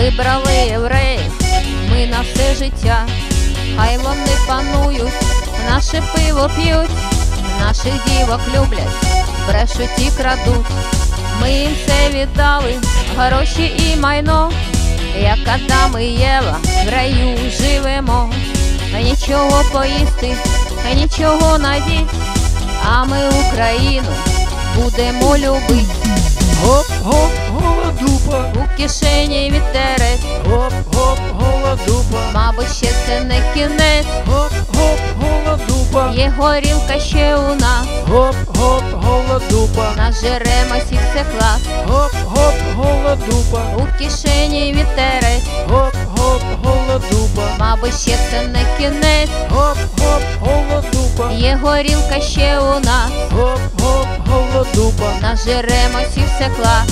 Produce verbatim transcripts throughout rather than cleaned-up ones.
вибрали євреїв ми на все життя. Хай вони панують, наше пиво п'ють, наших дівок люблять, брешуть і крадуть. Ми їм все віддали, гроші і майно, як Адам і Єва в раю живемо. Нічого поїсти, нічого надіть, а ми Україну будемо любити. Гоп-гоп, голодупа, У кишені вітерець, гоп-гоп, голодупа, мабуть, ще це не кінець. гоп-гоп, голодупа, Є горілка ще у нас, гоп-гоп, голодупа, нажеремось і все клас. гоп-гоп, голодупа, У кишені вітерець, гоп-гоп, голодупа, мабуть, ще це не кінець. гоп-гоп, голодупа, Є горілка ще у нас, гоп-гоп, голодупа, нажеремось і все клас.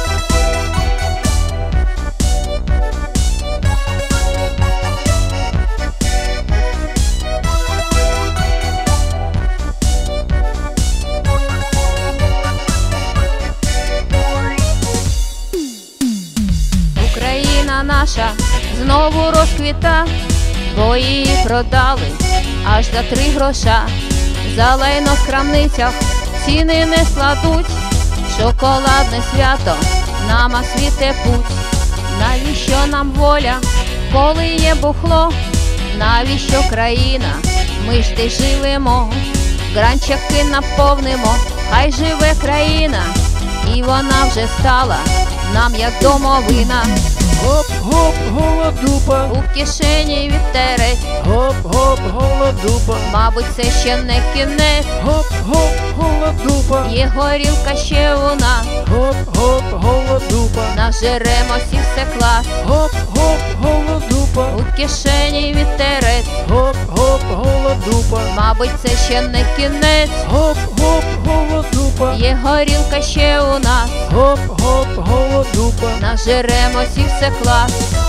Україна наша знову розквіта, бо її продали аж за три гроша. За лайно в крамницях ціни не складуть, шоколадне свято нам освіте путь. Навіщо нам воля, коли є бухло? Навіщо країна, ми ж де живемо? Гранчаки наповнимо, хай живе країна, і вона вже стала нам як домовина. гоп-гоп, голодупа, У кишені вітерець, гоп-гоп, голодупа, мабуть, це ще не кінець. гоп-гоп, голодупа, Є горілка ще у нас, гоп-гоп, голодупа, нажеремось і все клас. гоп-гоп, голодупа, У кишені вітерець, гоп-гоп, голодупа, мабуть, це ще не кінець. гоп-гоп, голодупа, Є горілка ще у нас, гоп-гоп, голодупа, нажеремось і все клас.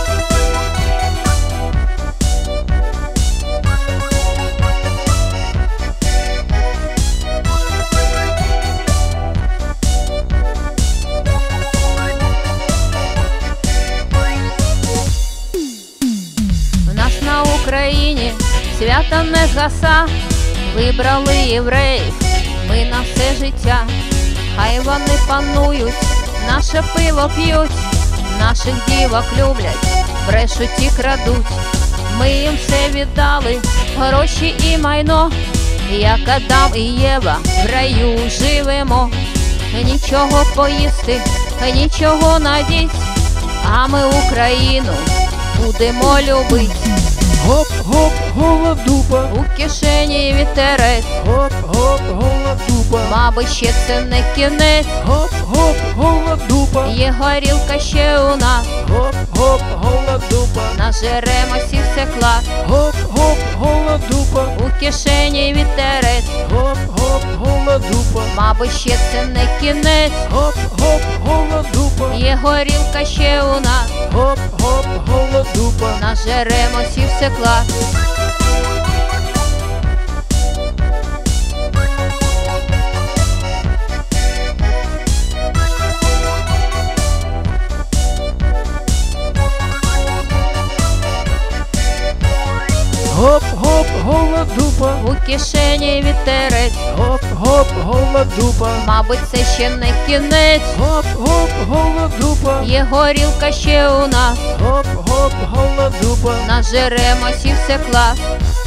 В нас на Україні свята не згаса, вибрали євреїв ми на все життя. Хай вони панують, наше пиво п'ють, наших дівок люблять, брешуть і крадуть. Ми їм все віддали, гроші і майно, як Адам і Єва в раю живемо. Нічого поїсти, нічого надіть, а ми Україну будемо любити. гоп-гоп, голодупа, У кишені вітерець, гоп-гоп, голодупа, мабуть, ще це не кінець. гоп-гоп, голодупа, Є горілка ще у нас, гоп-гоп, голодупа, нажеремось і все клас. гоп-гоп, голодупа, У кишені вітерець, гоп-гоп, голодупа, мабуть, ще це не кінець. гоп-гоп, голодупа, Є горілка ще у нас, гоп-гоп, голодупа, нажеремось і все клас. гоп-гоп, голодупа, У кишені вітерець, гоп-гоп, голодупа, мабуть, це ще не кінець. гоп-гоп, голодупа, Є горілка ще у нас, гоп-гоп, голодупа, нажеремось і все клас.